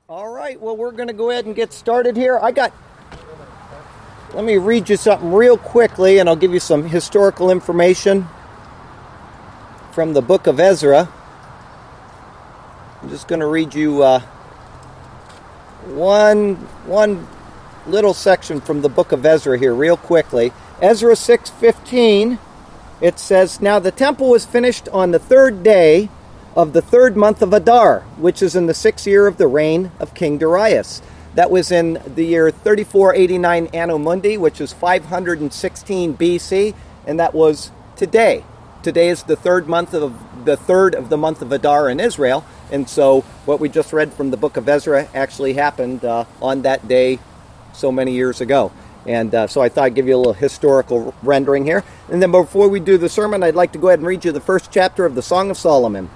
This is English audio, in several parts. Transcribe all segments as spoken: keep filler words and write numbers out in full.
All right, well, we're going to go ahead and get started here. I got, let me read you something real quickly, and I'll give you some historical information from the book of Ezra. I'm just going to read you uh, one, one little section from the book of Ezra here real quickly. Ezra six fifteen, it says, "Now the temple was finished on the third day of the third month of Adar, which is in the sixth year of the reign of King Darius." That was in the year thirty-four eighty-nine Anno Mundi, which is five hundred sixteen B C, and that was today. Today is the third month of the third of the month of Adar in Israel, and so what we just read from the book of Ezra actually happened uh, on that day so many years ago. And uh, so I thought I'd give you a little historical rendering here. And then before we do the sermon, I'd like to go ahead and read you the first chapter of the Song of Solomon.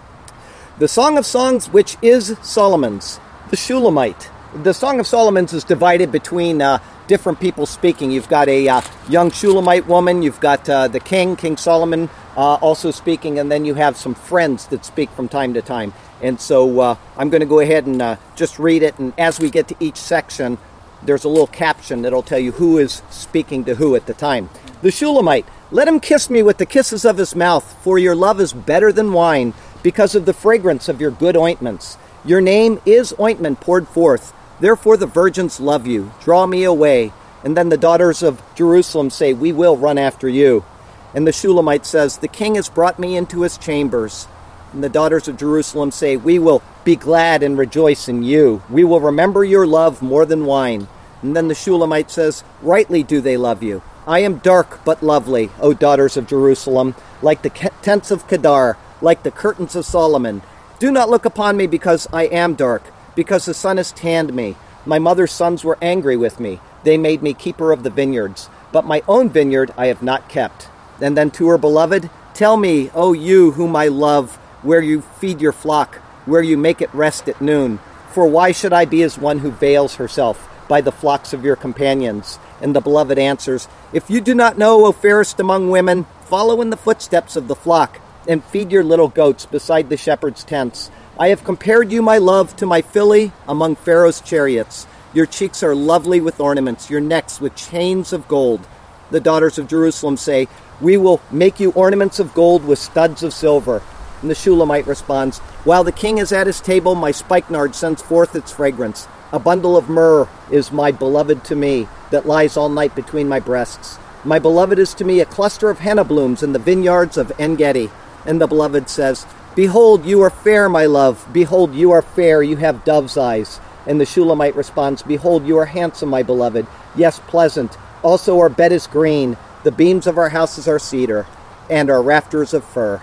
The Song of Songs, which is Solomon's, the Shulamite. The Song of Solomon's is divided between uh, different people speaking. You've got a uh, young Shulamite woman, you've got uh, the king, King Solomon, uh, also speaking, and then you have some friends that speak from time to time. And so uh, I'm going to go ahead and uh, just read it, and as we get to each section, there's a little caption that'll tell you who is speaking to who at the time. The Shulamite, "Let him kiss me with the kisses of his mouth, for your love is better than wine, because of the fragrance of your good ointments. Your name is ointment poured forth. Therefore the virgins love you. Draw me away." And then the daughters of Jerusalem say, "We will run after you." And the Shulamite says, "The king has brought me into his chambers." And the daughters of Jerusalem say, "We will be glad and rejoice in you. We will remember your love more than wine." And then the Shulamite says, "Rightly do they love you. I am dark but lovely, O daughters of Jerusalem, like the tents of Kedar, like the curtains of Solomon. Do not look upon me because I am dark, because the sun has tanned me. My mother's sons were angry with me. They made me keeper of the vineyards. But my own vineyard I have not kept." And then to her beloved, "Tell me, O you whom I love, where you feed your flock, where you make it rest at noon. For why should I be as one who veils herself by the flocks of your companions?" And the beloved answers, "If you do not know, O fairest among women, follow in the footsteps of the flock, and feed your little goats beside the shepherd's tents. I have compared you, my love, to my filly among Pharaoh's chariots. Your cheeks are lovely with ornaments, your necks with chains of gold." The daughters of Jerusalem say, "We will make you ornaments of gold with studs of silver." And the Shulamite responds, "While the king is at his table, my spikenard sends forth its fragrance. A bundle of myrrh is my beloved to me, that lies all night between my breasts. My beloved is to me a cluster of henna blooms in the vineyards of En-Gedi." And the beloved says, "Behold, you are fair, my love. Behold, you are fair. You have dove's eyes." And the Shulamite responds, "Behold, you are handsome, my beloved. Yes, pleasant. Also our bed is green. The beams of our houses are cedar, and our rafters of fir."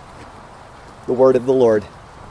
The word of the Lord.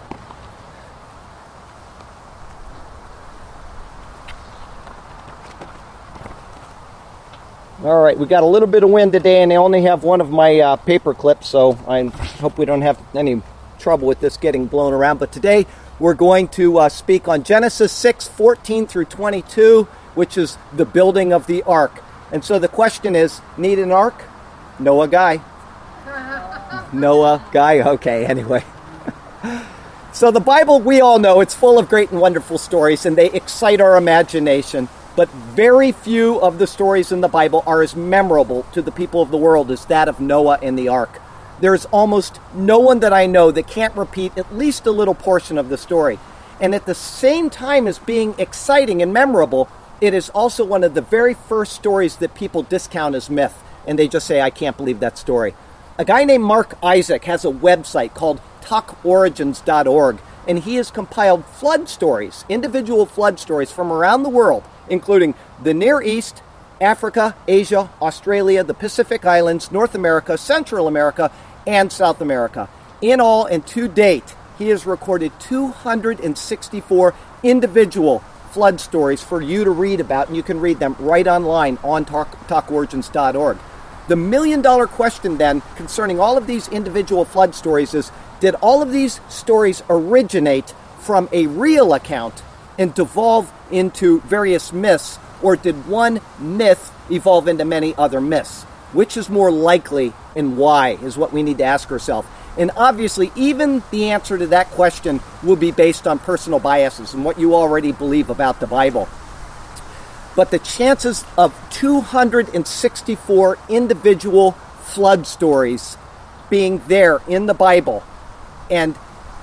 All right, we got a little bit of wind today, and I only have one of my uh, paper clips, so I hope we don't have any trouble with this getting blown around. But today we're going to uh, speak on Genesis six fourteen through twenty-two, which is the building of the ark. And so the question is, need an ark? Noah guy. Noah guy? Okay, anyway. So the Bible, we all know, it's full of great and wonderful stories, and they excite our imagination. But very few of the stories in the Bible are as memorable to the people of the world as that of Noah and the ark. There's almost no one that I know that can't repeat at least a little portion of the story. And at the same time as being exciting and memorable, it is also one of the very first stories that people discount as myth. And they just say, "I can't believe that story." A guy named Mark Isaac has a website called talk origins dot org. And he has compiled flood stories, individual flood stories from around the world, including the Near East, Africa, Asia, Australia, the Pacific Islands, North America, Central America, and South America. In all, and to date, he has recorded two hundred sixty-four individual flood stories for you to read about, and you can read them right online on talk origins dot org. The million-dollar question, then, concerning all of these individual flood stories is, did all of these stories originate from a real account and devolve into various myths, or did one myth evolve into many other myths? Which is more likely and why is what we need to ask ourselves. And obviously, even the answer to that question will be based on personal biases and what you already believe about the Bible. But the chances of two hundred sixty-four individual flood stories being there in the Bible and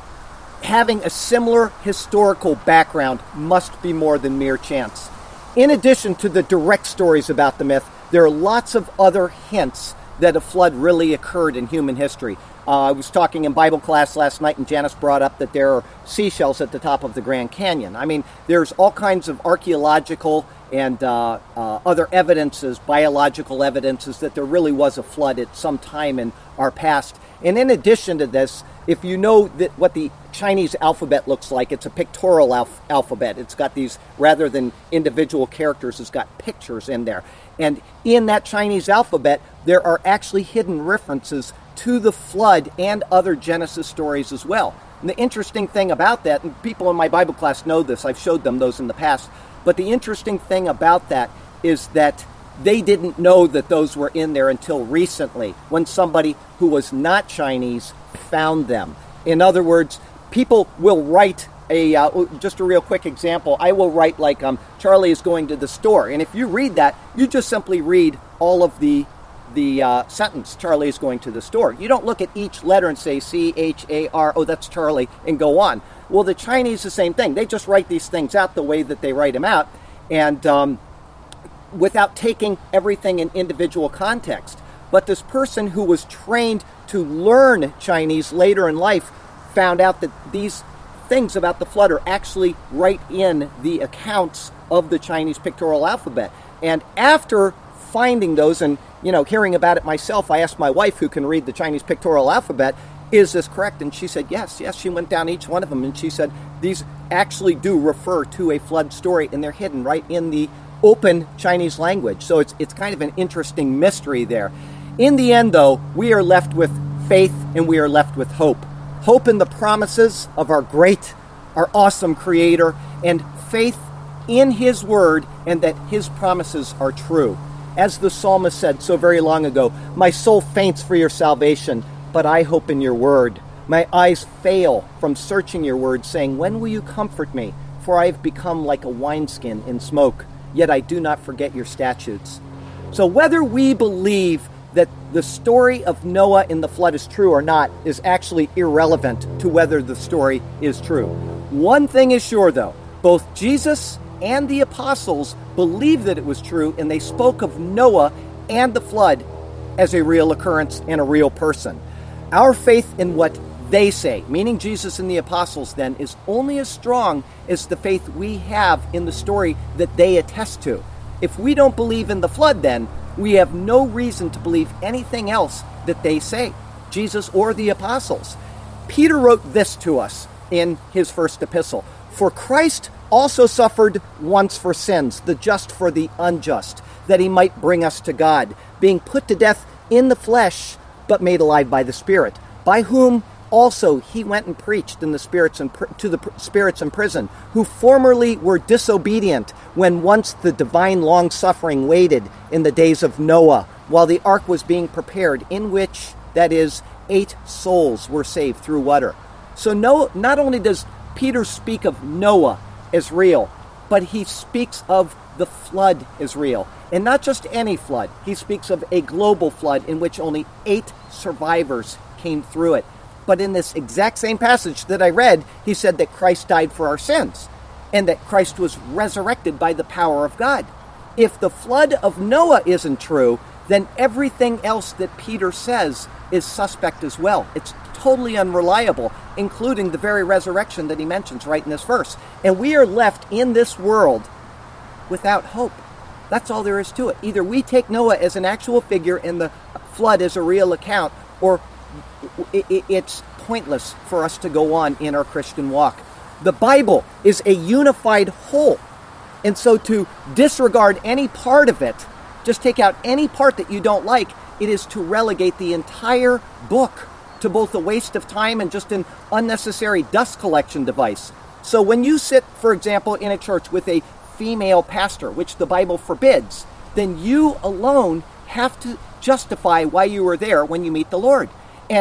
having a similar historical background must be more than mere chance. In addition to the direct stories about the myth, there are lots of other hints that a flood really occurred in human history. Uh, I was talking in Bible class last night, and Janice brought up that there are seashells at the top of the Grand Canyon. I mean, there's all kinds of archaeological and uh, uh, other evidences, biological evidences, that there really was a flood at some time in our past. And in addition to this, if you know that what the Chinese alphabet looks like, it's a pictorial alph- alphabet. It's got these, rather than individual characters, it's got pictures in there. And in that Chinese alphabet, there are actually hidden references to the flood and other Genesis stories as well. And the interesting thing about that, and people in my Bible class know this, I've showed them those in the past, but the interesting thing about that is that they didn't know that those were in there until recently, when somebody who was not Chinese found them. In other words, people will write a, uh, just a real quick example, I will write like, um, Charlie is going to the store. And if you read that, you just simply read all of the the uh, sentence, Charlie is going to the store. You don't look at each letter and say C H A R, oh, that's Charlie, and go on. Well, the Chinese, the same thing. They just write these things out the way that they write them out, and um, without taking everything in individual context. But this person who was trained to learn Chinese later in life found out that these things about the flood are actually right in the accounts of the Chinese pictorial alphabet. And after finding those and, you know, hearing about it myself, I asked my wife, who can read the Chinese pictorial alphabet, is this correct? And she said, yes, yes. She went down each one of them, and she said, these actually do refer to a flood story, and they're hidden right in the open Chinese language. So it's it's kind of an interesting mystery there. In the end, though, we are left with faith, and we are left with hope. Hope in the promises of our great, our awesome Creator, and faith in His Word, and that His promises are true. As the psalmist said so very long ago, my soul faints for your salvation, but I hope in your word. My eyes fail from searching your word, saying, when will you comfort me? For I have become like a wineskin in smoke, yet I do not forget your statutes. So whether we believe that the story of Noah in the flood is true or not is actually irrelevant to whether the story is true. One thing is sure, though, both Jesus and the apostles believed that it was true, and they spoke of Noah and the flood as a real occurrence and a real person. Our faith in what they say, meaning Jesus and the apostles, then, is only as strong as the faith we have in the story that they attest to. If we don't believe in the flood, then, we have no reason to believe anything else that they say, Jesus or the apostles. Peter wrote this to us in his first epistle. For Christ also suffered once for sins, the just for the unjust, that he might bring us to God, being put to death in the flesh, but made alive by the Spirit, by whom also he went and preached in the spirits in, to the spirits in prison, who formerly were disobedient when once the divine long-suffering waited in the days of Noah, while the ark was being prepared, in which, that is, eight souls were saved through water. So no, not only does Peter speak of Noah as real, but he speaks of the flood as real. And not just any flood. He speaks of a global flood in which only eight survivors came through it. But in this exact same passage that I read, he said that Christ died for our sins and that Christ was resurrected by the power of God. If the flood of Noah isn't true, then everything else that Peter says is suspect as well. It's totally unreliable, including the very resurrection that he mentions right in this verse. And we are left in this world without hope. That's all there is to it. Either we take Noah as an actual figure and the flood as a real account, or it's pointless for us to go on in our Christian walk. The Bible is a unified whole. And so to disregard any part of it, just take out any part that you don't like, it is to relegate the entire book to both a waste of time and just an unnecessary dust collection device. So when you sit, for example, in a church with a female pastor, which the Bible forbids, then you alone have to justify why you were there when you meet the Lord. And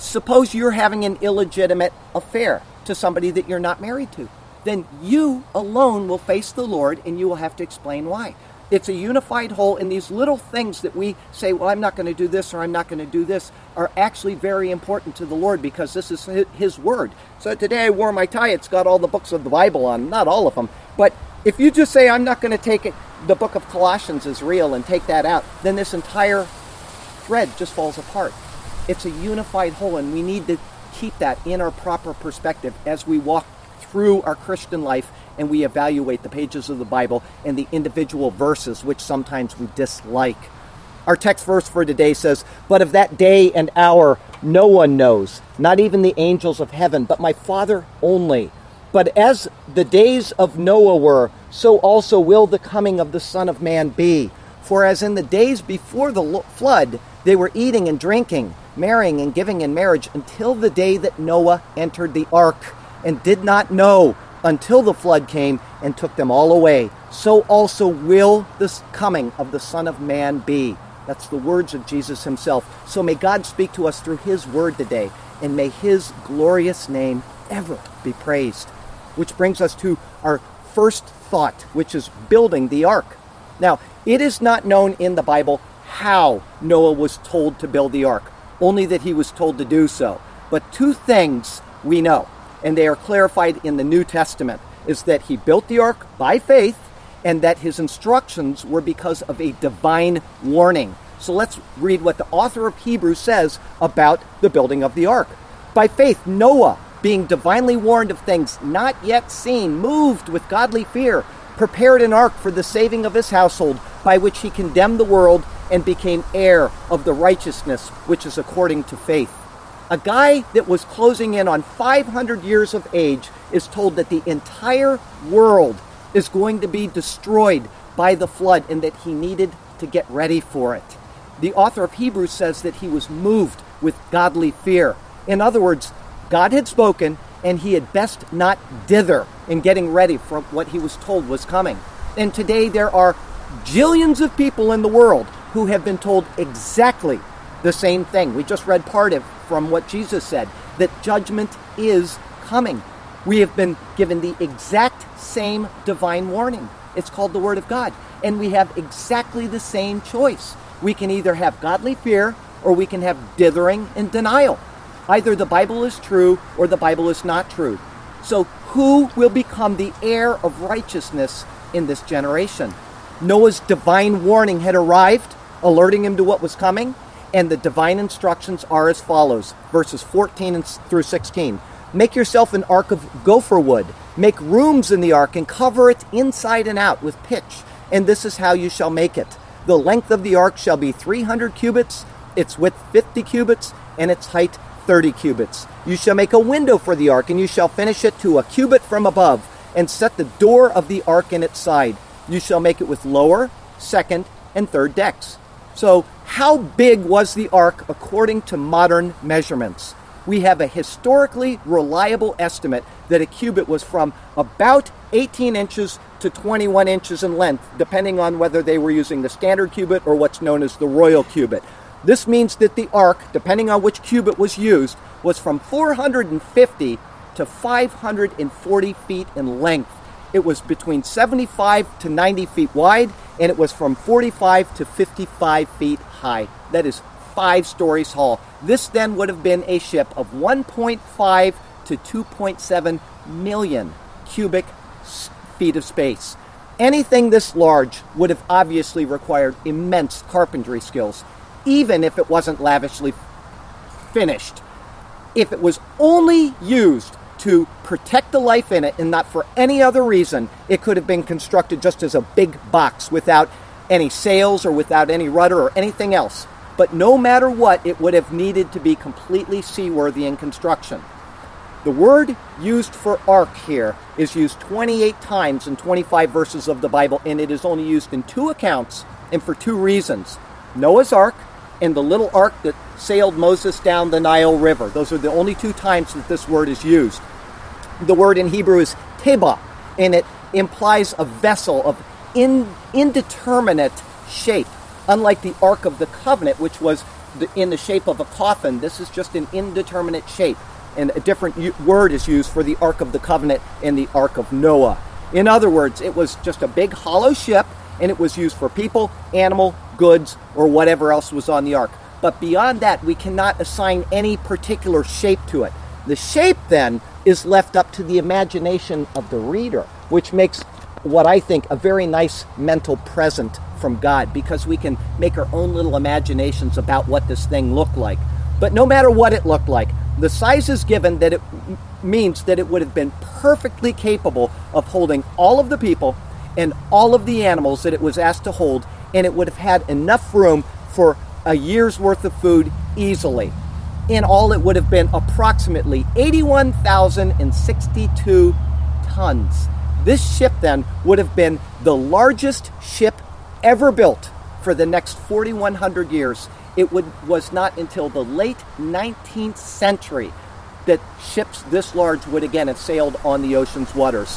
Suppose you're having an illegitimate affair to somebody that you're not married to. Then you alone will face the Lord, and you will have to explain why. It's a unified whole, and these little things that we say, well, I'm not going to do this or I'm not going to do this, are actually very important to the Lord because this is His Word. So today I wore my tie. It's got all the books of the Bible on, not all of them. But if you just say, I'm not going to take it, the book of Colossians is real, and take that out, then this entire thread just falls apart. It's a unified whole, and we need to keep that in our proper perspective as we walk through our Christian life and we evaluate the pages of the Bible and the individual verses, which sometimes we dislike. Our text verse for today says, "But of that day and hour no one knows, not even the angels of heaven, but my Father only. But as the days of Noah were, so also will the coming of the Son of Man be. For as in the days before the flood, they were eating and drinking, marrying and giving in marriage, until the day that Noah entered the ark, and did not know until the flood came and took them all away. So also will the coming of the Son of Man be." That's the words of Jesus himself. So may God speak to us through his word today, and may his glorious name ever be praised. Which brings us to our first thought, which is building the ark. Now, it is not known in the Bible how Noah was told to build the ark, only that he was told to do so. But two things we know, and they are clarified in the New Testament, is that he built the ark by faith, and that his instructions were because of a divine warning. So let's read what the author of Hebrews says about the building of the ark. "By faith, Noah, being divinely warned of things not yet seen, moved with godly fear, prepared an ark for the saving of his household, by which he condemned the world and became heir of the righteousness which is according to faith." A guy that was closing in on five hundred years of age is told that the entire world is going to be destroyed by the flood, and that he needed to get ready for it. The author of Hebrews says that he was moved with godly fear. In other words, God had spoken, and he had best not dither in getting ready for what he was told was coming. And today there are jillions of people in the world who have been told exactly the same thing. We just read part of from what Jesus said, that judgment is coming. We have been given the exact same divine warning. It's called the Word of God. And we have exactly the same choice. We can either have godly fear, or we can have dithering and denial. Either the Bible is true or the Bible is not true. So who will become the heir of righteousness in this generation? Noah's divine warning had arrived, alerting him to what was coming, and the divine instructions are as follows, verses fourteen through sixteen. "Make yourself an ark of gopher wood. Make rooms in the ark and cover it inside and out with pitch, and this is how you shall make it. The length of the ark shall be three hundred cubits, its width fifty cubits, and its height thirty cubits. You shall make a window for the ark, and you shall finish it to a cubit from above, and set the door of the ark in its side. You shall make it with lower, second, and third decks." So, how big was the ark according to modern measurements? We have a historically reliable estimate that a cubit was from about eighteen inches to twenty-one inches in length, depending on whether they were using the standard cubit or what's known as the royal cubit. This means that the ark, depending on which cubit was used, was from four hundred fifty to five hundred forty feet in length. It was between seventy-five to ninety feet wide, and it was from forty-five to fifty-five feet high. That is five stories tall. This then would have been a ship of one point five to two point seven million cubic feet of space. Anything this large would have obviously required immense carpentry skills, even if it wasn't lavishly finished. If it was only used to protect the life in it and not for any other reason, it could have been constructed just as a big box without any sails or without any rudder or anything else. But no matter what, it would have needed to be completely seaworthy in construction. The word used for ark here is used twenty-eight times in twenty-five verses of the Bible, and it is only used in two accounts and for two reasons. Noah's ark and the little ark that sailed Moses down the Nile River. Those are the only two times that this word is used. The word in Hebrew is teba, and it implies a vessel of in, indeterminate shape, unlike the Ark of the Covenant, which was in the shape of a coffin. This is just an indeterminate shape, and a different word is used for the Ark of the Covenant and the Ark of Noah. In other words, it was just a big hollow ship, and it was used for people, animal, goods, or whatever else was on the ark. But beyond that, we cannot assign any particular shape to it. The shape, then, is left up to the imagination of the reader, which makes what I think a very nice mental present from God, because we can make our own little imaginations about what this thing looked like. But no matter what it looked like, the size is given that it means that it would have been perfectly capable of holding all of the people and all of the animals that it was asked to hold, and it would have had enough room for a year's worth of food easily. In all, it would have been approximately eighty-one thousand sixty-two tons. This ship then would have been the largest ship ever built for the next forty-one hundred years. It would, was not until the late nineteenth century that ships this large would again have sailed on the ocean's waters.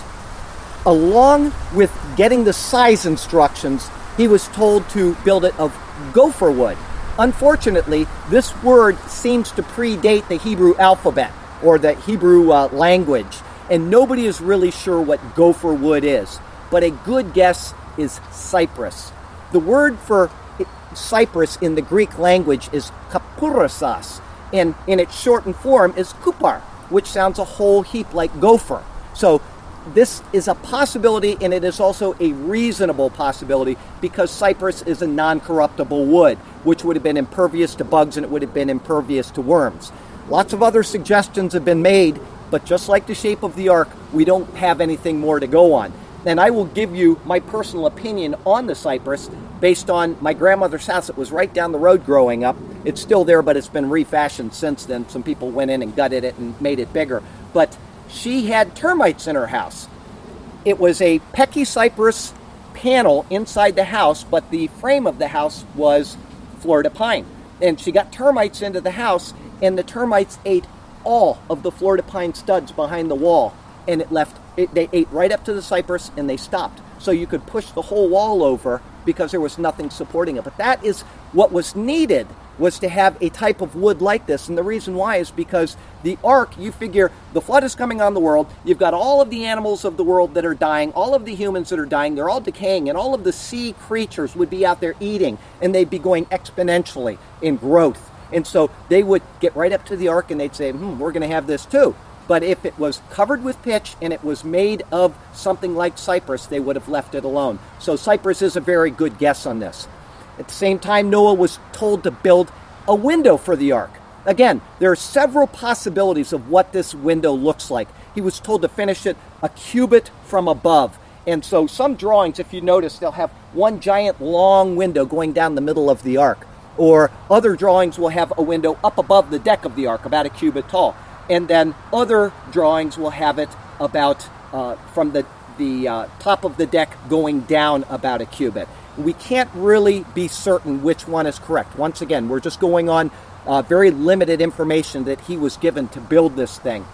Along with getting the size instructions, he was told to build it of gopher wood. Unfortunately, this word seems to predate the Hebrew alphabet or the Hebrew uh, language, and nobody is really sure what gopher wood is. But a good guess is cypress. The word for cypress in the Greek language is kapurosas, and in its shortened form is kupar, which sounds a whole heap like gopher. So this is a possibility, and it is also a reasonable possibility, because cypress is a non-corruptible wood, which would have been impervious to bugs and it would have been impervious to worms. Lots of other suggestions have been made, but just like the shape of the ark, we don't have anything more to go on. And I will give you my personal opinion on the cypress based on my grandmother's house. It was right down the road growing up. It's still there, but it's been refashioned since then. Some people went in and gutted it and made it bigger. But she had termites in her house. It was a Peckycypress panel inside the house, but the frame of the house was Florida pine. And she got termites into the house, and the termites ate all of the Florida pine studs behind the wall, and it left it, they ate right up to the cypress, and they stopped. So you could push the whole wall over because there was nothing supporting it. But that is what was needed, was to have a type of wood like this. And the reason why is because the ark, you figure the flood is coming on the world, you've got all of the animals of the world that are dying, all of the humans that are dying, they're all decaying, and all of the sea creatures would be out there eating, and they'd be going exponentially in growth. And so they would get right up to the ark and they'd say, hmm, we're going to have this too. But if it was covered with pitch and it was made of something like cypress, they would have left it alone. So cypress is a very good guess on this. At the same time, Noah was told to build a window for the ark. Again, there are several possibilities of what this window looks like. He was told to finish it a cubit from above. And so some drawings, if you notice, they'll have one giant long window going down the middle of the ark. Or other drawings will have a window up above the deck of the ark, about a cubit tall. And then other drawings will have it about uh, from the, the uh, top of the deck going down about a cubit. We can't really be certain which one is correct. Once again, we're just going on uh, very limited information that he was given to build this thing.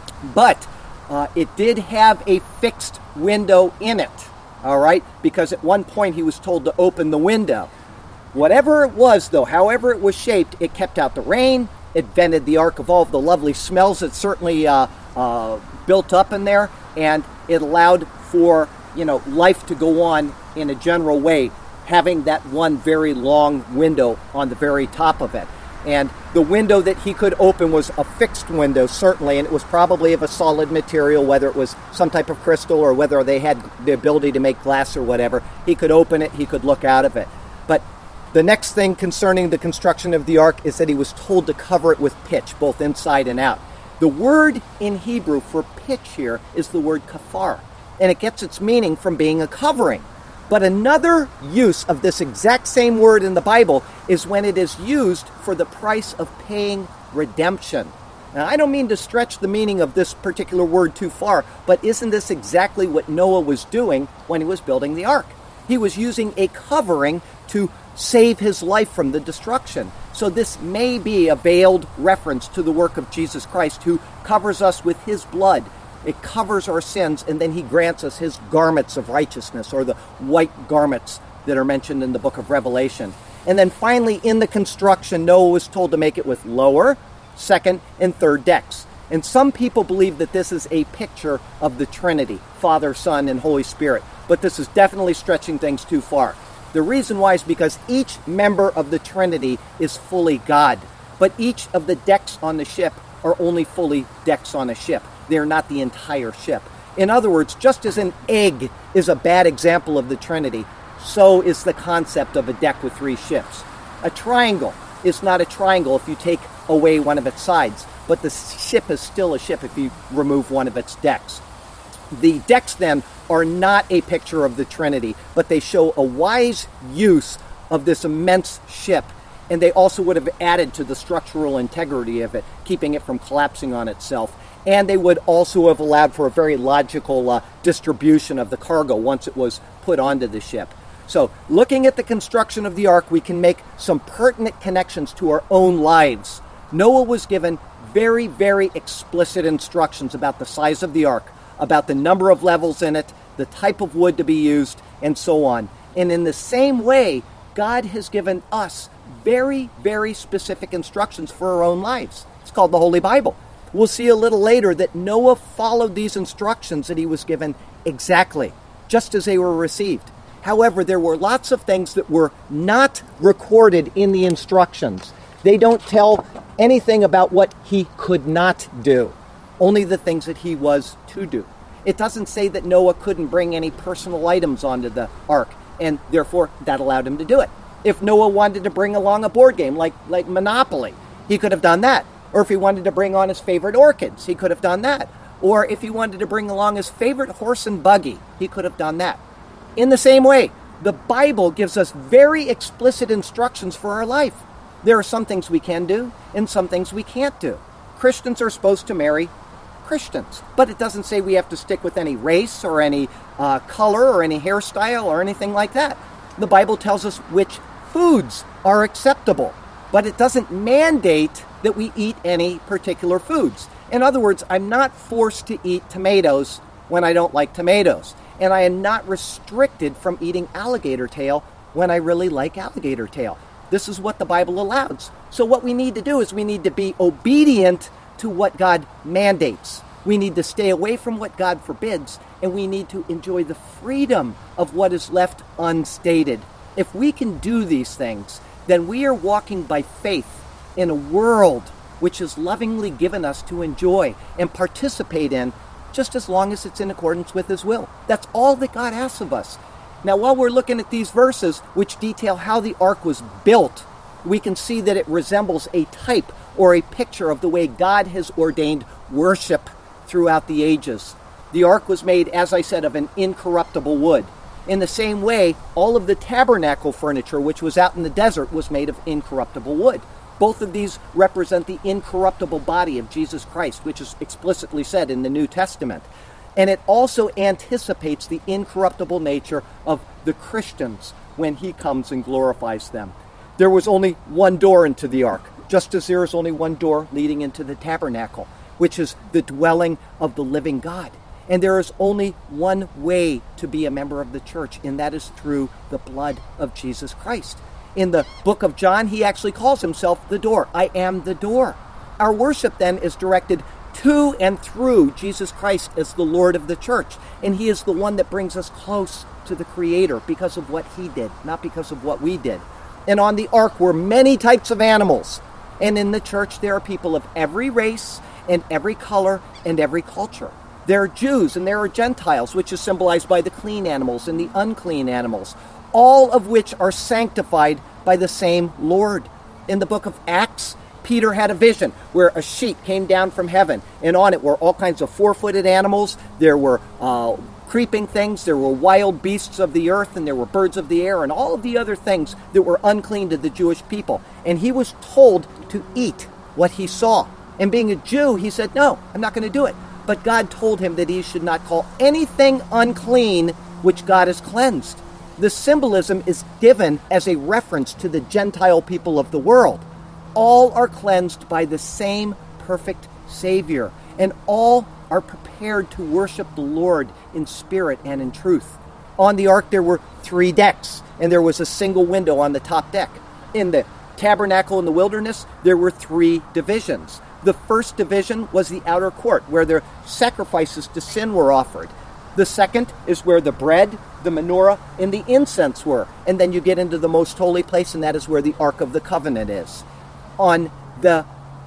But uh, it did have a fixed window in it, all right? Because at one point he was told to open the window. Whatever it was, though, however it was shaped, it kept out the rain. It vented the ark of all of the lovely smells that certainly uh, uh, built up in there, and it allowed for, you know, life to go on in a general way, having that one very long window on the very top of it. And the window that he could open was a fixed window, certainly, and it was probably of a solid material, whether it was some type of crystal or whether they had the ability to make glass or whatever. He could open it, he could look out of it. But the next thing concerning the construction of the ark is that he was told to cover it with pitch, both inside and out. The word in Hebrew for pitch here is the word kafar, and it gets its meaning from being a covering. But another use of this exact same word in the Bible is when it is used for the price of paying redemption. Now, I don't mean to stretch the meaning of this particular word too far, but isn't this exactly what Noah was doing when he was building the ark? He was using a covering to save his life from the destruction. So this may be a veiled reference to the work of Jesus Christ, who covers us with his blood. It covers our sins, and then he grants us his garments of righteousness, or the white garments that are mentioned in the book of Revelation. And then finally, in the construction, Noah was told to make it with lower, second, and third decks. And some people believe that this is a picture of the Trinity, Father, Son, and Holy Spirit. But this is definitely stretching things too far. The reason why is because each member of the Trinity is fully God. But each of the decks on the ship are only fully decks on a ship. They are not the entire ship. In other words, just as an egg is a bad example of the Trinity, so is the concept of a deck with three ships. A triangle is not a triangle if you take away one of its sides, but the ship is still a ship if you remove one of its decks. The decks then are not a picture of the Trinity, but they show a wise use of this immense ship, and they also would have added to the structural integrity of it, keeping it from collapsing on itself. And they would also have allowed for a very logical uh, distribution of the cargo once it was put onto the ship. So, looking at the construction of the ark, we can make some pertinent connections to our own lives. Noah was given very, very explicit instructions about the size of the ark, about the number of levels in it, the type of wood to be used, and so on. And in the same way, God has given us very, very specific instructions for our own lives. It's called the Holy Bible. We'll see a little later that Noah followed these instructions that he was given exactly, just as they were received. However, there were lots of things that were not recorded in the instructions. They don't tell anything about what he could not do, only the things that he was to do. It doesn't say that Noah couldn't bring any personal items onto the ark, and therefore that allowed him to do it. If Noah wanted to bring along a board game like, like Monopoly, he could have done that. Or if he wanted to bring on his favorite orchids, he could have done that. Or if he wanted to bring along his favorite horse and buggy, he could have done that. In the same way, the Bible gives us very explicit instructions for our life. There are some things we can do and some things we can't do. Christians are supposed to marry Christians, but it doesn't say we have to stick with any race or any uh, color or any hairstyle or anything like that. The Bible tells us which foods are acceptable, but it doesn't mandate that we eat any particular foods. In other words, I'm not forced to eat tomatoes when I don't like tomatoes. And I am not restricted from eating alligator tail when I really like alligator tail. This is what the Bible allows. So what we need to do is we need to be obedient to what God mandates. We need to stay away from what God forbids, and we need to enjoy the freedom of what is left unstated. If we can do these things, then we are walking by faith in a world which is lovingly given us to enjoy and participate in, just as long as it's in accordance with His will. That's all that God asks of us. Now, while we're looking at these verses, which detail how the ark was built, we can see that it resembles a type or a picture of the way God has ordained worship throughout the ages. The ark was made, as I said, of an incorruptible wood. In the same way, all of the tabernacle furniture, which was out in the desert, was made of incorruptible wood. Both of these represent the incorruptible body of Jesus Christ, which is explicitly said in the New Testament. And it also anticipates the incorruptible nature of the Christians when He comes and glorifies them. There was only one door into the ark, just as there is only one door leading into the tabernacle, which is the dwelling of the living God. And there is only one way to be a member of the church, and that is through the blood of Jesus Christ. In the book of John, He actually calls Himself the door. I am the door. Our worship then is directed to and through Jesus Christ as the Lord of the church. And He is the one that brings us close to the Creator because of what He did, not because of what we did. And on the ark were many types of animals. And in the church, there are people of every race and every color and every culture. There are Jews and there are Gentiles, which is symbolized by the clean animals and the unclean animals, all of which are sanctified by the same Lord. In the book of Acts, Peter had a vision where a sheet came down from heaven, and on it were all kinds of four-footed animals. There were uh, creeping things, there were wild beasts of the earth, and there were birds of the air, and all of the other things that were unclean to the Jewish people. And he was told to eat what he saw. And being a Jew, he said, no, I'm not going to do it. But God told him that he should not call anything unclean which God has cleansed. The symbolism is given as a reference to the Gentile people of the world. All are cleansed by the same perfect Savior, and all are prepared to worship the Lord in spirit and in truth. On the ark there were three decks, and there was a single window on the top deck. In the tabernacle in the wilderness, there were three divisions. The first division was the outer court, where the sacrifices to sin were offered. The second is where the bread, the menorah, and the incense were. And then you get into the most holy place, and that is where the Ark of the Covenant is. On the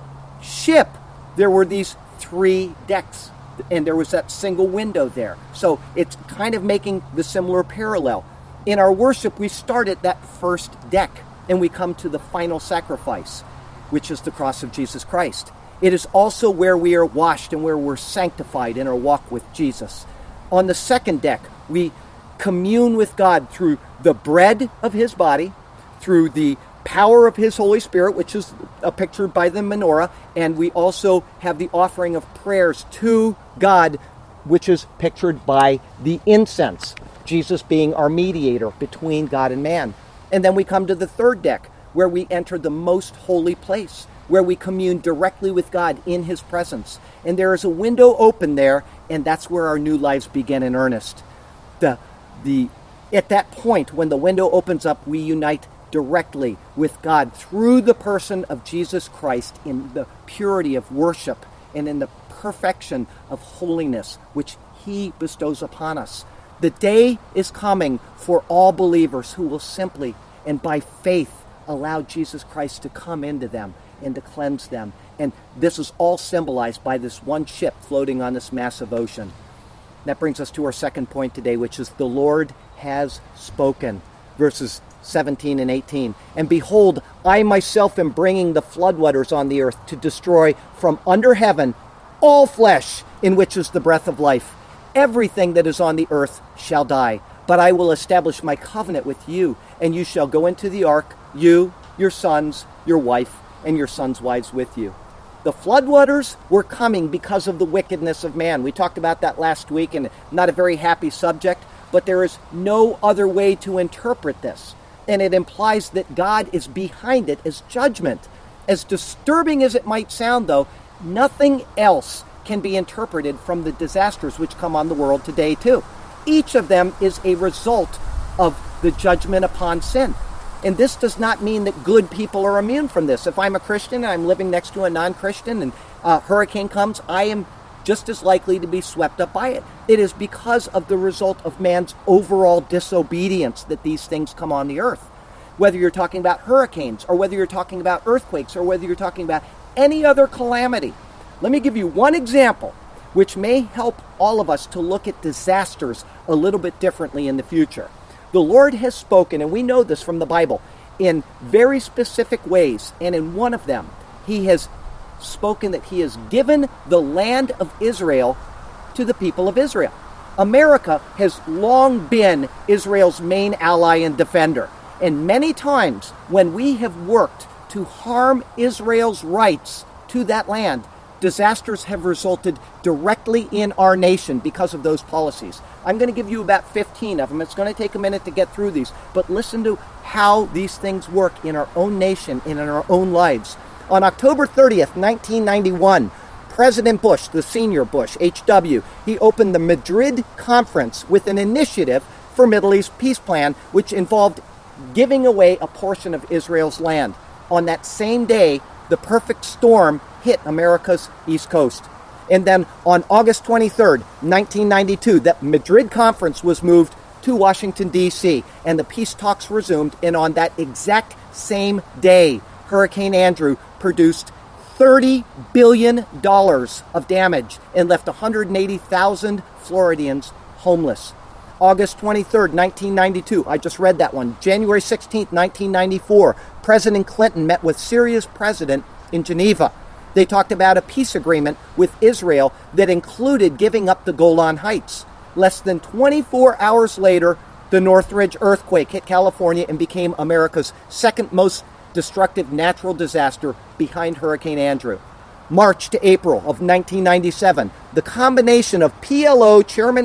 ship, there were these three decks, and there was that single window there. So it's kind of making the similar parallel. In our worship, we start at that first deck, and we come to the final sacrifice, which is the cross of Jesus Christ. It is also where we are washed and where we're sanctified in our walk with Jesus. On the second deck, we commune with God through the bread of his body, through the power of his Holy Spirit, which is uh, pictured by the menorah, and we also have the offering of prayers to God, which is pictured by the incense, Jesus being our mediator between God and man. And then we come to the third deck, where we enter the most holy place, where we commune directly with God in his presence. And there is a window open there, and that's where our new lives begin in earnest. The, the, at that point, when the window opens up, we unite directly with God through the person of Jesus Christ in the purity of worship and in the perfection of holiness which he bestows upon us. The day is coming for all believers who will simply and by faith allow Jesus Christ to come into them and to cleanse them. And this is all symbolized by this one ship floating on this massive ocean. That brings us to our second point today, which is the Lord has spoken. Verses seventeen and eighteen. And behold, I myself am bringing the floodwaters on the earth to destroy from under heaven all flesh in which is the breath of life. Everything that is on the earth shall die. But I will establish my covenant with you, and you shall go into the ark, you, your sons, your wife, and your sons' wives with you. The floodwaters were coming because of the wickedness of man. We talked about that last week, and not a very happy subject, but there is no other way to interpret this. And it implies that God is behind it as judgment. As disturbing as it might sound, though, nothing else can be interpreted from the disasters which come on the world today, too. Each of them is a result of the judgment upon sin. And this does not mean that good people are immune from this. If I'm a Christian and I'm living next to a non-Christian and a hurricane comes, I am just as likely to be swept up by it. It is because of the result of man's overall disobedience that these things come on the earth. Whether you're talking about hurricanes, or whether you're talking about earthquakes, or whether you're talking about any other calamity. Let me give you one example which may help all of us to look at disasters a little bit differently in the future. The Lord has spoken, and we know this from the Bible, in very specific ways. And in one of them, he has spoken that he has given the land of Israel to the people of Israel. America has long been Israel's main ally and defender. And many times when we have worked to harm Israel's rights to that land, disasters have resulted directly in our nation because of those policies. I'm going to give you about fifteen of them. It's going to take a minute to get through these, but listen to how these things work in our own nation and in our own lives. On October thirtieth, nineteen ninety-one, President Bush, the senior Bush, H W, he opened the Madrid Conference with an initiative for Middle East peace plan, which involved giving away a portion of Israel's land. On that same day, the perfect storm hit America's East Coast. And then on August twenty-third, nineteen ninety-two, that Madrid Conference was moved to Washington, D C, and the peace talks resumed. And on that exact same day, Hurricane Andrew produced thirty billion dollars of damage and left one hundred eighty thousand Floridians homeless. August twenty-third, nineteen ninety-two, I just read that one. January sixteenth, nineteen ninety-four, President Clinton met with Syria's president in Geneva. They talked about a peace agreement with Israel that included giving up the Golan Heights. Less than twenty-four hours later, the Northridge earthquake hit California and became America's second most destructive natural disaster behind Hurricane Andrew. March to April of nineteen ninety-seven, the combination of P L O Chairman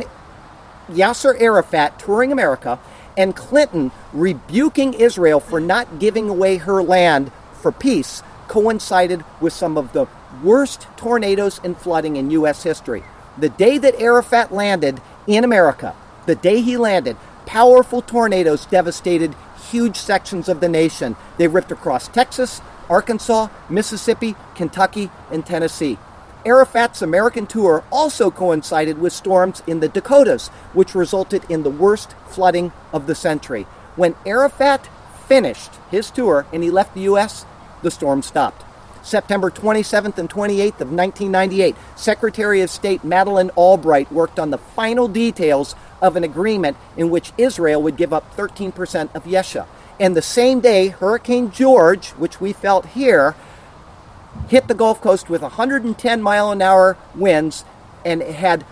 Yasser Arafat touring America and Clinton rebuking Israel for not giving away her land for peace coincided with some of the worst tornadoes and flooding in U S history. The day that Arafat landed in America, the day he landed, powerful tornadoes devastated huge sections of the nation. They ripped across Texas, Arkansas, Mississippi, Kentucky, and Tennessee. Arafat's American tour also coincided with storms in the Dakotas, which resulted in the worst flooding of the century. When Arafat finished his tour and he left the U S, the storm stopped. September twenty-seventh and twenty-eighth of nineteen ninety-eight, Secretary of State Madeleine Albright worked on the final details of an agreement in which Israel would give up thirteen percent of Yesha. And the same day, Hurricane George, which we felt here, hit the Gulf Coast with one hundred ten mile an hour winds, and it had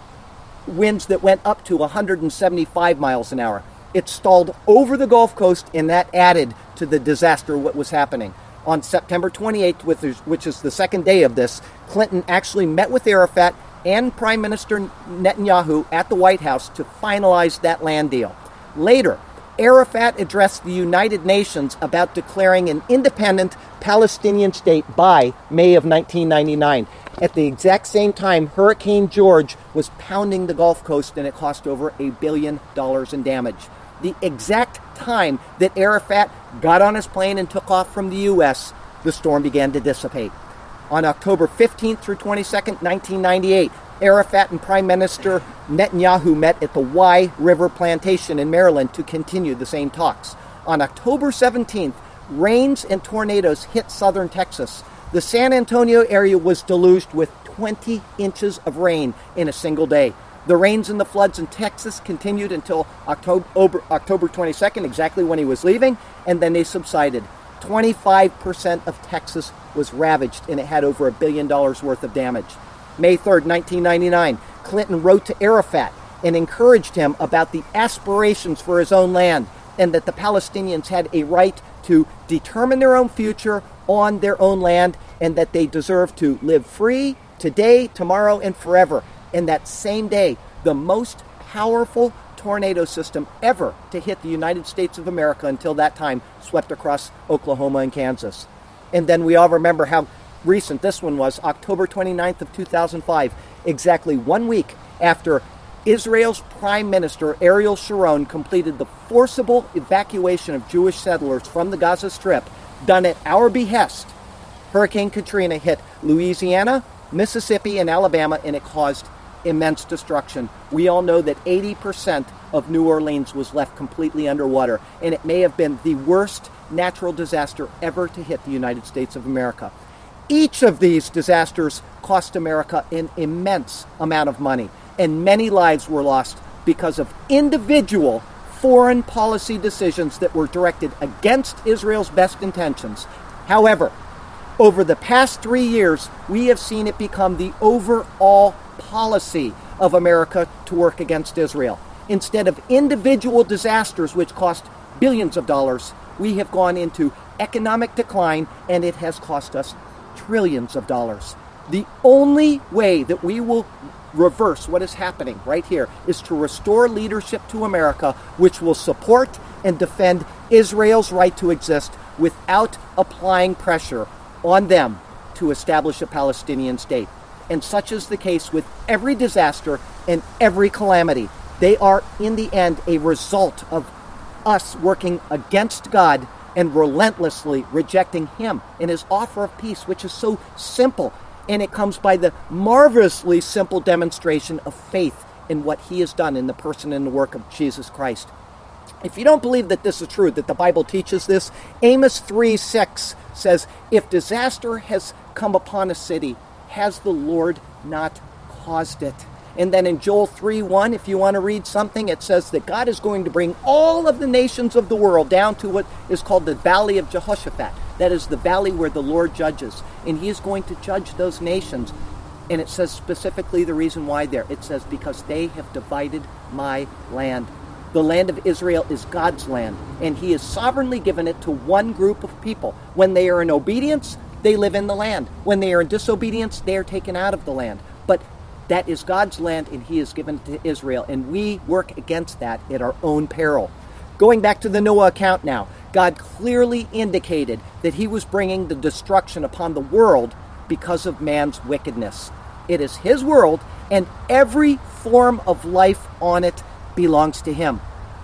winds that went up to one hundred seventy-five miles an hour. It stalled over the Gulf Coast, and that added to the disaster what was happening. On September twenty-eighth, which is the second day of this, Clinton actually met with Arafat and Prime Minister Netanyahu at the White House to finalize that land deal. Later, Arafat addressed the United Nations about declaring an independent Palestinian state by May of nineteen ninety-nine. At the exact same time, Hurricane George was pounding the Gulf Coast, and it cost over a billion dollars in damage. The exact time that Arafat got on his plane and took off from the U S, the storm began to dissipate. On October fifteenth through twenty-second, nineteen ninety-eight, Arafat and Prime Minister Netanyahu met at the Wye River Plantation in Maryland to continue the same talks. On October seventeenth, rains and tornadoes hit southern Texas. The San Antonio area was deluged with twenty inches of rain in a single day. The rains and the floods in Texas continued until October, October twenty-second, exactly when he was leaving, and then they subsided. twenty-five percent of Texas was ravaged, and it had over a billion dollars worth of damage. May third, nineteen ninety-nine, Clinton wrote to Arafat and encouraged him about the aspirations for his own land, and that the Palestinians had a right to determine their own future on their own land, and that they deserve to live free today, tomorrow, and forever. And that same day, the most powerful tornado system ever to hit the United States of America until that time swept across Oklahoma and Kansas. And then we all remember how recent this one was, October twenty-ninth of two thousand five, exactly one week after Israel's Prime Minister Ariel Sharon completed the forcible evacuation of Jewish settlers from the Gaza Strip, done at our behest. Hurricane Katrina hit Louisiana, Mississippi, and Alabama, and it caused immense destruction. We all know that eighty percent of New Orleans was left completely underwater, and it may have been the worst natural disaster ever to hit the United States of America. Each of these disasters cost America an immense amount of money, and many lives were lost because of individual foreign policy decisions that were directed against Israel's best intentions. However, over the past three years, we have seen it become the overall policy of America to work against Israel. Instead of individual disasters which cost billions of dollars, we have gone into economic decline, and it has cost us trillions of dollars. The only way that we will reverse what is happening right here is to restore leadership to America, which will support and defend Israel's right to exist without applying pressure on them to establish a Palestinian state. And such is the case with every disaster and every calamity. They are, in the end, a result of us working against God and relentlessly rejecting Him and His offer of peace, which is so simple. And it comes by the marvelously simple demonstration of faith in what He has done in the person and the work of Jesus Christ. If you don't believe that this is true, that the Bible teaches this, Amos three six says, "If disaster has come upon a city, has the Lord not caused it?" And then in Joel three one, if you want to read something, it says that God is going to bring all of the nations of the world down to what is called the Valley of Jehoshaphat. That is the valley where the Lord judges. And He is going to judge those nations. And it says specifically the reason why there. It says, because they have divided my land. The land of Israel is God's land, and He has sovereignly given it to one group of people. When they are in obedience, they live in the land. When they are in disobedience, they are taken out of the land. But that is God's land, and He has given it to Israel, and we work against that at our own peril. Going back to the Noah account now, God clearly indicated that He was bringing the destruction upon the world because of man's wickedness. It is His world, and every form of life on it belongs to Him.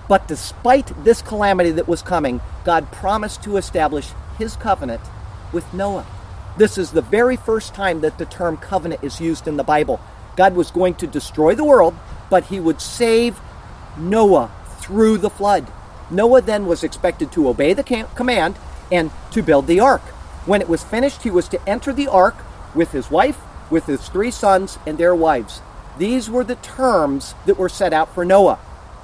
But despite this calamity that was coming, God promised to establish his covenant with Noah. This is the very first time that the term covenant is used in the Bible. God was going to destroy the world, but he would save Noah through the flood. Noah then was expected to obey the command and to build the ark. When it was finished, he was to enter the ark with his wife, with his three sons, and their wives. These were the terms that were set out for Noah.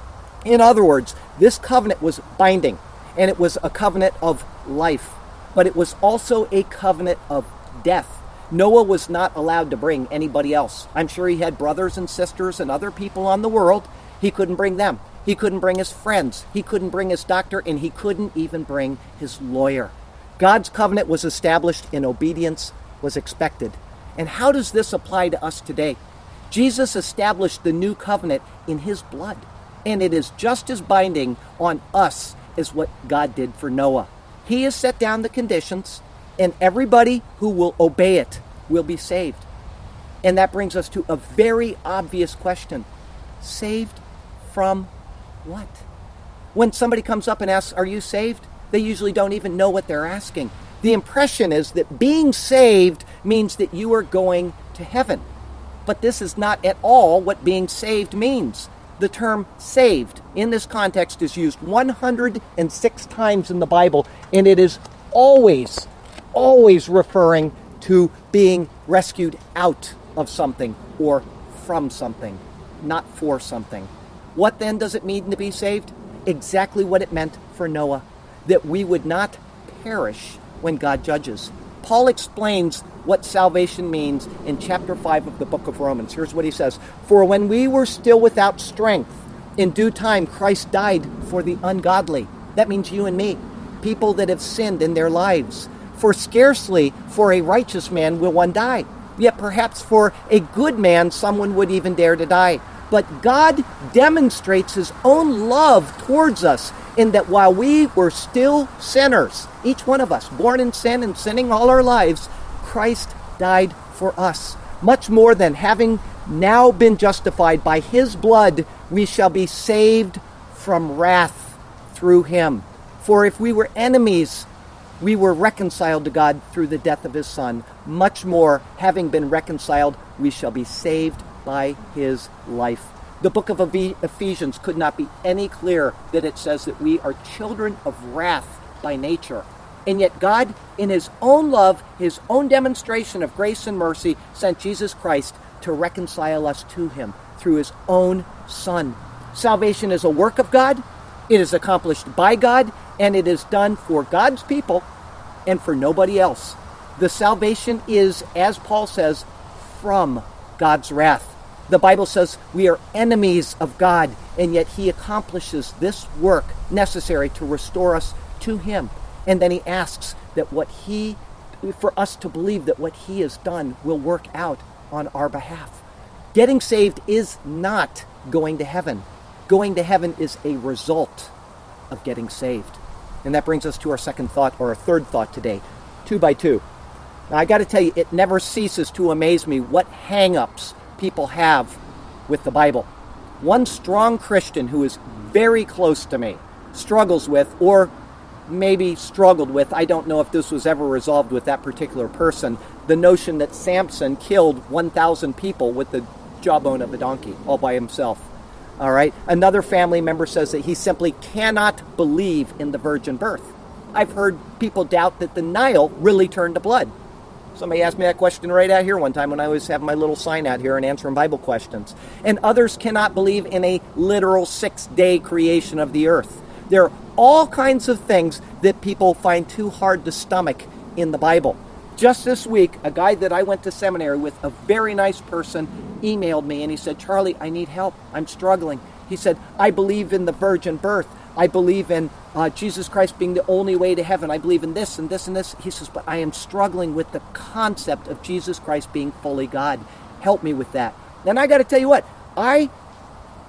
In other words, this covenant was binding, and it was a covenant of life, but it was also a covenant of death. Noah was not allowed to bring anybody else. I'm sure he had brothers and sisters and other people on the world. He couldn't bring them. He couldn't bring his friends. He couldn't bring his doctor, and he couldn't even bring his lawyer. God's covenant was established, and obedience was expected. And how does this apply to us today? Jesus established the new covenant in his blood, and it is just as binding on us as what God did for Noah. He has set down the conditions, and everybody who will obey it will be saved. And that brings us to a very obvious question. Saved from what? When somebody comes up and asks, "Are you saved?" they usually don't even know what they're asking. The impression is that being saved means that you are going to heaven. But this is not at all what being saved means. The term saved in this context is used one hundred six times in the Bible, and it is always, always referring to being rescued out of something or from something, not for something. What then does it mean to be saved? Exactly what it meant for Noah, that we would not perish when God judges. Paul explains what salvation means in chapter five of the book of Romans. Here's what he says. "For when we were still without strength, in due time Christ died for the ungodly." That means you and me, people that have sinned in their lives. "For scarcely for a righteous man will one die, yet perhaps for a good man someone would even dare to die. But God demonstrates his own love towards us in that while we were still sinners, each one of us, born in sin and sinning all our lives, Christ died for us. Much more than having now been justified by his blood, we shall be saved from wrath through him. For if we were enemies, we were reconciled to God through the death of his Son. Much more, having been reconciled, we shall be saved by his life." The book of Ephesians could not be any clearer that it says that we are children of wrath by nature. And yet God, in his own love, his own demonstration of grace and mercy, sent Jesus Christ to reconcile us to him through his own Son. Salvation is a work of God. It is accomplished by God, and it is done for God's people and for nobody else. The salvation is, as Paul says, from God's wrath. The Bible says we are enemies of God, and yet he accomplishes this work necessary to restore us to him. And then he asks that what he, for us to believe that what he has done will work out on our behalf. Getting saved is not going to heaven. Going to heaven is a result of getting saved. And that brings us to our second thought, or our third thought today, two by two. Now, I got to tell you, it never ceases to amaze me what hang-ups people have with the Bible. One strong Christian who is very close to me struggles with, or maybe struggled with, I don't know if this was ever resolved with that particular person, the notion that Samson killed one thousand people with the jawbone of a donkey all by himself. All right. Another family member says that he simply cannot believe in the virgin birth. I've heard people doubt that the Nile really turned to blood. Somebody asked me that question right out here one time when I was having my little sign out here and answering Bible questions. And others cannot believe in a literal six-day creation of the earth. There are all kinds of things that people find too hard to stomach in the Bible. Just this week, a guy that I went to seminary with, a very nice person, emailed me and he said, "Charlie, I need help. I'm struggling." He said, "I believe in the virgin birth. I believe in uh, Jesus Christ being the only way to heaven. I believe in this and this and this." He says, "But I am struggling with the concept of Jesus Christ being fully God. Help me with that." And I got to tell you what, I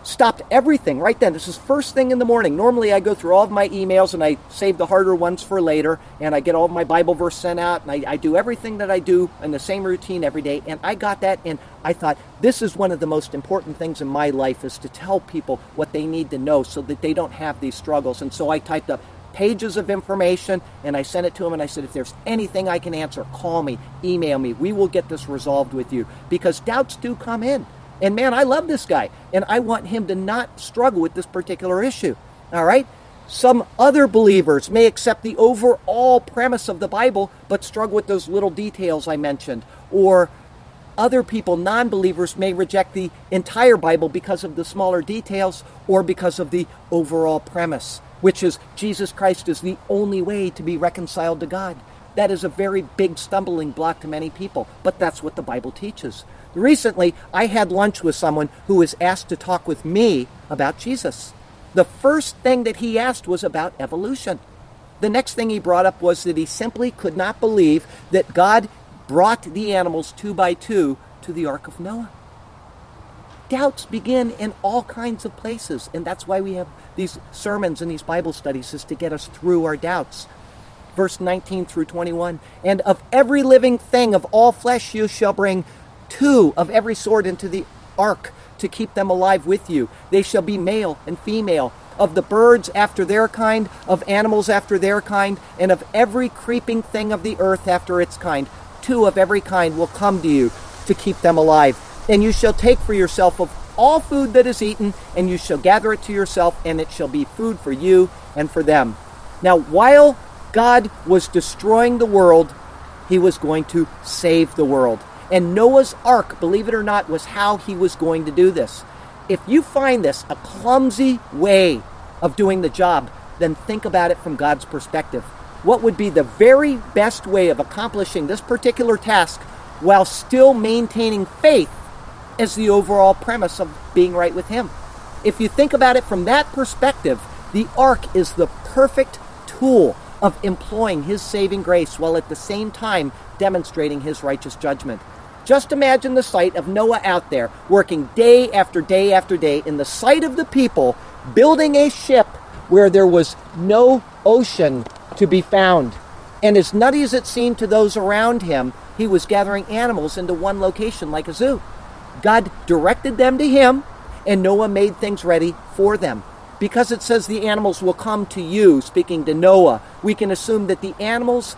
stopped everything right then. This is first thing in the morning. Normally I go through all of my emails and I save the harder ones for later, and I get all of my Bible verse sent out, and I, I do everything that I do in the same routine every day. And I got that, and I thought, this is one of the most important things in my life, is to tell people what they need to know so that they don't have these struggles. And so I typed up pages of information, and I sent it to him, and I said, if there's anything I can answer, call me, email me. We will get this resolved with you, because doubts do come in. And man, I love this guy, and I want him to not struggle with this particular issue. All right? Some other believers may accept the overall premise of the Bible, but struggle with those little details I mentioned. Or other people, non-believers, may reject the entire Bible because of the smaller details or because of the overall premise, which is Jesus Christ is the only way to be reconciled to God. That is a very big stumbling block to many people, but that's what the Bible teaches. Recently, I had lunch with someone who was asked to talk with me about Jesus. The first thing that he asked was about evolution. The next thing he brought up was that he simply could not believe that God brought the animals two by two to the Ark of Noah. Doubts begin in all kinds of places, and that's why we have these sermons and these Bible studies, is to get us through our doubts. Verse nineteen through twenty-one, and of every living thing of all flesh you shall bring two of every sort into the ark to keep them alive with you. They shall be male and female, of the birds after their kind, of animals after their kind, and of every creeping thing of the earth after its kind. Two of every kind will come to you to keep them alive. And you shall take for yourself of all food that is eaten, and you shall gather it to yourself, and it shall be food for you and for them. Now, while God was destroying the world, he was going to save the world. And Noah's Ark, believe it or not, was how he was going to do this. If you find this a clumsy way of doing the job, then think about it from God's perspective. What would be the very best way of accomplishing this particular task while still maintaining faith as the overall premise of being right with him? If you think about it from that perspective, the ark is the perfect tool of employing his saving grace while at the same time demonstrating his righteous judgment. Just imagine the sight of Noah out there working day after day after day in the sight of the people, building a ship where there was no ocean to be found. And as nutty as it seemed to those around him, he was gathering animals into one location like a zoo. God directed them to him, and Noah made things ready for them. Because it says the animals will come to you, speaking to Noah, we can assume that the animals,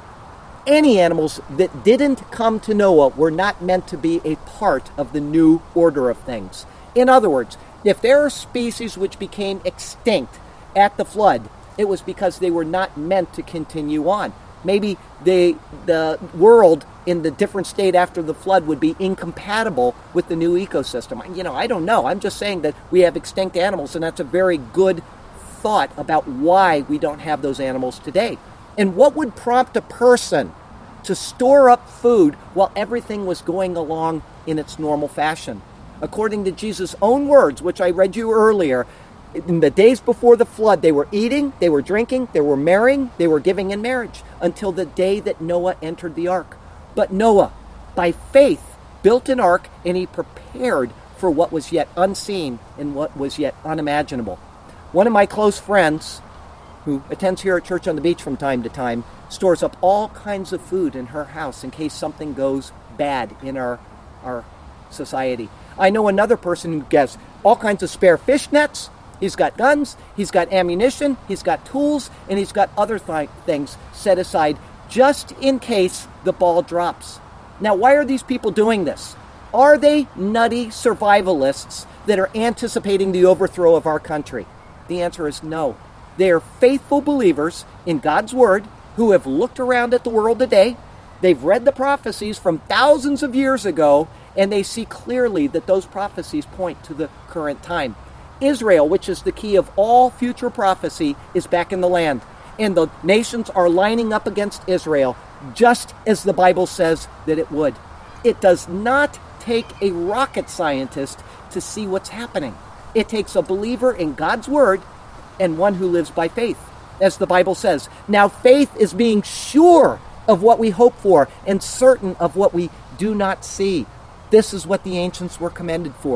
any animals that didn't come to Noah, were not meant to be a part of the new order of things. In other words, if there are species which became extinct at the flood, it was because they were not meant to continue on. Maybe they, the world in the different state after the flood would be incompatible with the new ecosystem. You know, I don't know. I'm just saying that we have extinct animals, and that's a very good thought about why we don't have those animals today. And what would prompt a person to store up food while everything was going along in its normal fashion? According to Jesus' own words, which I read you earlier, in the days before the flood, they were eating, they were drinking, they were marrying, they were giving in marriage, until the day that Noah entered the ark. But Noah, by faith, built an ark, and he prepared for what was yet unseen and what was yet unimaginable. One of my close friends, who attends here at Church on the Beach from time to time, stores up all kinds of food in her house in case something goes bad in our, our society. I know another person who gets all kinds of spare fish nets. He's got guns, he's got ammunition, he's got tools, and he's got other th- things set aside just in case the ball drops. Now, why are these people doing this? Are they nutty survivalists that are anticipating the overthrow of our country? The answer is no. They are faithful believers in God's Word who have looked around at the world today. They've read the prophecies from thousands of years ago, and they see clearly that those prophecies point to the current time. Israel, which is the key of all future prophecy, is back in the land. And the nations are lining up against Israel, just as the Bible says that it would. It does not take a rocket scientist to see what's happening. It takes a believer in God's Word and one who lives by faith, as the Bible says. Now, faith is being sure of what we hope for and certain of what we do not see. This is what the ancients were commended for.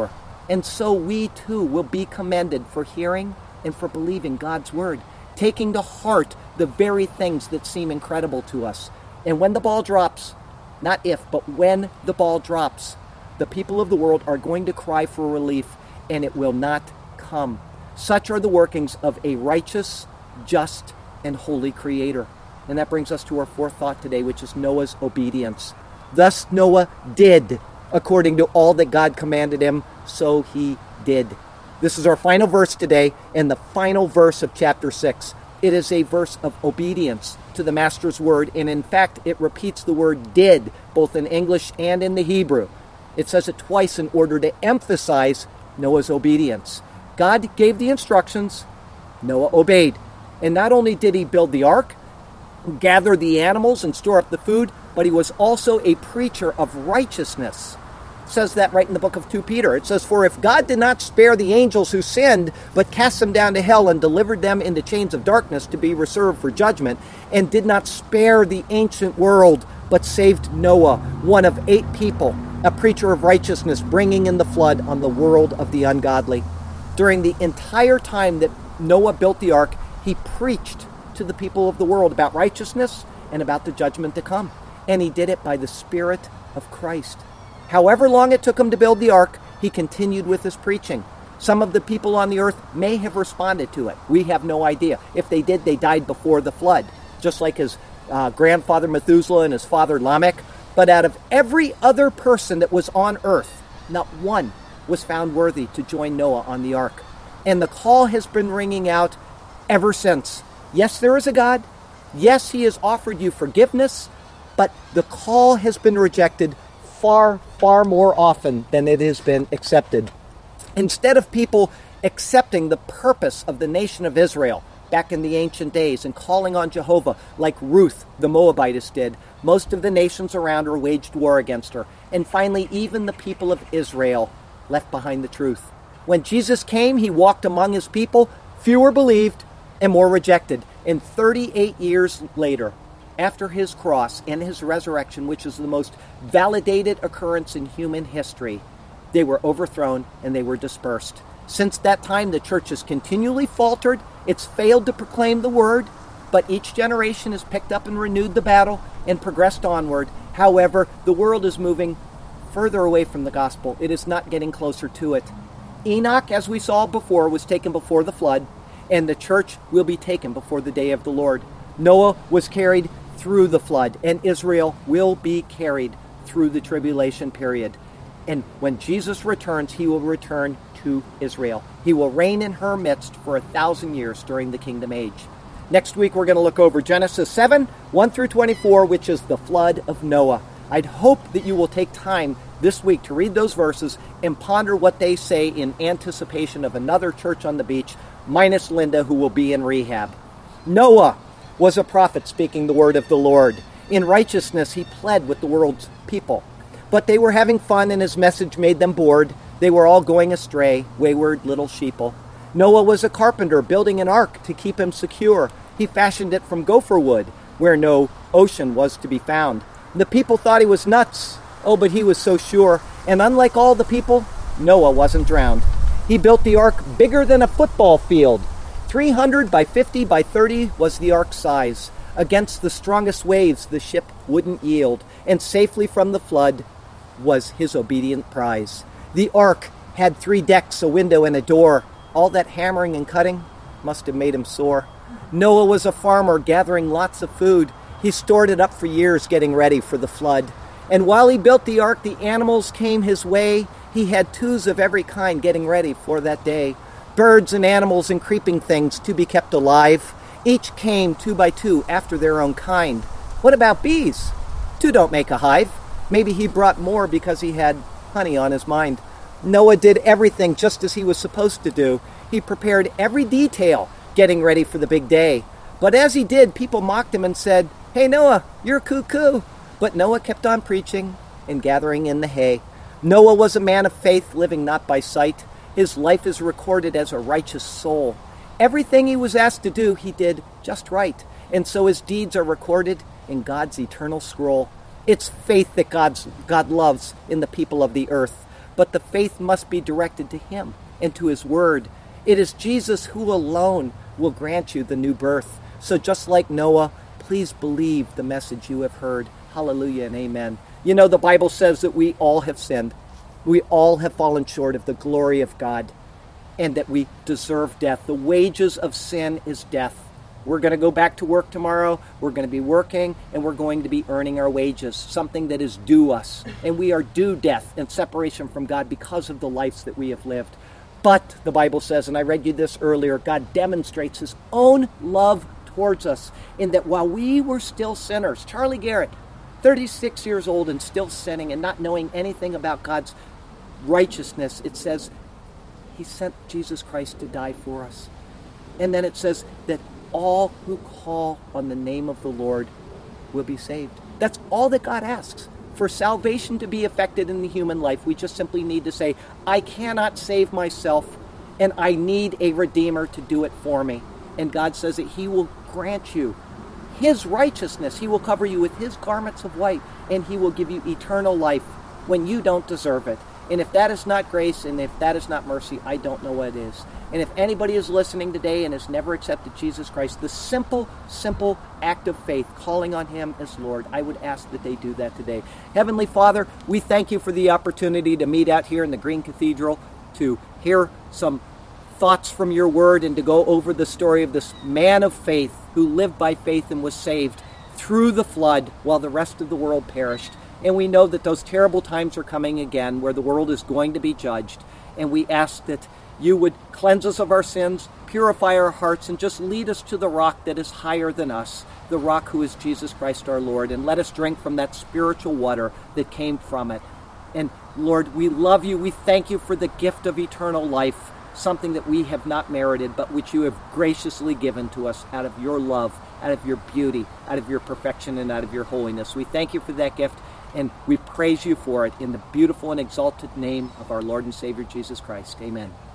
And so we too will be commended for hearing and for believing God's word, taking to heart the very things that seem incredible to us. And when the ball drops, not if, but when the ball drops, the people of the world are going to cry for relief, and it will not come. Such are the workings of a righteous, just, and holy Creator. And that brings us to our fourth thought today, which is Noah's obedience. Thus Noah did according to all that God commanded him, so he did. This is our final verse today, and the final verse of chapter six. It is a verse of obedience to the Master's word, and in fact, it repeats the word did, both in English and in the Hebrew. It says it twice in order to emphasize Noah's obedience. God gave the instructions, Noah obeyed. And not only did he build the ark, gather the animals, and store up the food, but he was also a preacher of righteousness. It says that right in the book of Second Peter. It says, "For if God did not spare the angels who sinned, but cast them down to hell and delivered them into chains of darkness to be reserved for judgment, and did not spare the ancient world, but saved Noah, one of eight people, a preacher of righteousness, bringing in the flood on the world of the ungodly." During the entire time that Noah built the ark, he preached to the people of the world about righteousness and about the judgment to come. And he did it by the Spirit of Christ. However long it took him to build the ark, he continued with his preaching. Some of the people on the earth may have responded to it. We have no idea. If they did, they died before the flood, just like his uh, grandfather Methuselah and his father Lamech. But out of every other person that was on earth, not one was found worthy to join Noah on the ark. And the call has been ringing out ever since. Yes, there is a God. Yes, he has offered you forgiveness, but the call has been rejected far, far more often than it has been accepted. Instead of people accepting the purpose of the nation of Israel back in the ancient days and calling on Jehovah like Ruth the Moabitess did, most of the nations around her waged war against her. And finally, even the people of Israel left behind the truth. When Jesus came, he walked among his people. Fewer believed and more rejected. And thirty-eight years later, after his cross and his resurrection, which is the most validated occurrence in human history, they were overthrown and they were dispersed. Since that time, the church has continually faltered. It's failed to proclaim the word, but each generation has picked up and renewed the battle and progressed onward. However, the world is moving further away from the gospel. It is not getting closer to it. Enoch, as we saw before, was taken before the flood, and the church will be taken before the day of the Lord. Noah was carried through the flood, and Israel will be carried through the tribulation period. And when Jesus returns, he will return to Israel. He will reign in her midst for a thousand years during the kingdom age. Next week, we're going to look over Genesis seven, one through twenty-four, which is the flood of Noah. I'd hope that you will take time this week to read those verses and ponder what they say in anticipation of another church on the beach, minus Linda, who will be in rehab. Noah was a prophet speaking the word of the Lord. In righteousness, he pled with the world's people. But they were having fun, and his message made them bored. They were all going astray, wayward little sheeple. Noah was a carpenter building an ark to keep him secure. He fashioned it from gopher wood, where no ocean was to be found. The people thought he was nuts. Oh, but he was so sure. And unlike all the people, Noah wasn't drowned. He built the ark bigger than a football field. three hundred by fifty by thirty was the ark's size. Against the strongest waves, the ship wouldn't yield, and safely from the flood was his obedient prize. The ark had three decks, a window, and a door. All that hammering and cutting must have made him sore. Noah was a farmer gathering lots of food. He stored it up for years, getting ready for the flood. And while he built the ark, the animals came his way. He had twos of every kind getting ready for that day. Birds and animals and creeping things to be kept alive. Each came two by two after their own kind. What about bees? Two don't make a hive. Maybe he brought more because he had honey on his mind. Noah did everything just as he was supposed to do. He prepared every detail, getting ready for the big day. But as he did, people mocked him and said, "Hey, Noah, you're cuckoo." But Noah kept on preaching and gathering in the hay. Noah was a man of faith, living not by sight. His life is recorded as a righteous soul. Everything he was asked to do, he did just right. And so his deeds are recorded in God's eternal scroll. It's faith that God's, God loves in the people of the earth. but the faith must be directed to him and to his word. It is Jesus who alone will grant you the new birth. So just like Noah, please believe the message you have heard. Hallelujah and amen. You know, the Bible says that we all have sinned. We all have fallen short of the glory of God, and that we deserve death. The wages of sin is death. We're going to go back to work tomorrow. We're going to be working, and we're going to be earning our wages, something that is due us. And we are due death and separation from God because of the lives that we have lived. But the Bible says, and I read you this earlier, God demonstrates his own love towards us in that while we were still sinners, Charlie Garrett, thirty-six years old and still sinning and not knowing anything about God's righteousness, it says he sent Jesus Christ to die for us. And then it says that all who call on the name of the Lord will be saved. That's all that God asks. For salvation to be effected in the human life, we just simply need to say, I cannot save myself, and I need a Redeemer to do it for me. And God says that he will grant you his righteousness. He will cover you with his garments of white, and he will give you eternal life when you don't deserve it. And if that is not grace, and if that is not mercy, I don't know what is. And if anybody is listening today and has never accepted Jesus Christ, the simple, simple act of faith, calling on him as Lord, I would ask that they do that today. Heavenly Father, we thank you for the opportunity to meet out here in the Green Cathedral, to hear some thoughts from your word, and to go over the story of this man of faith who lived by faith and was saved through the flood while the rest of the world perished. And we know that those terrible times are coming again where the world is going to be judged. And we ask that you would cleanse us of our sins, purify our hearts, and just lead us to the rock that is higher than us, the rock who is Jesus Christ our Lord. And let us drink from that spiritual water that came from it. And Lord, we love you. We thank you for the gift of eternal life, something that we have not merited, but which you have graciously given to us out of your love, out of your beauty, out of your perfection, and out of your holiness. We thank you for that gift, and we praise you for it in the beautiful and exalted name of our Lord and Savior Jesus Christ. Amen.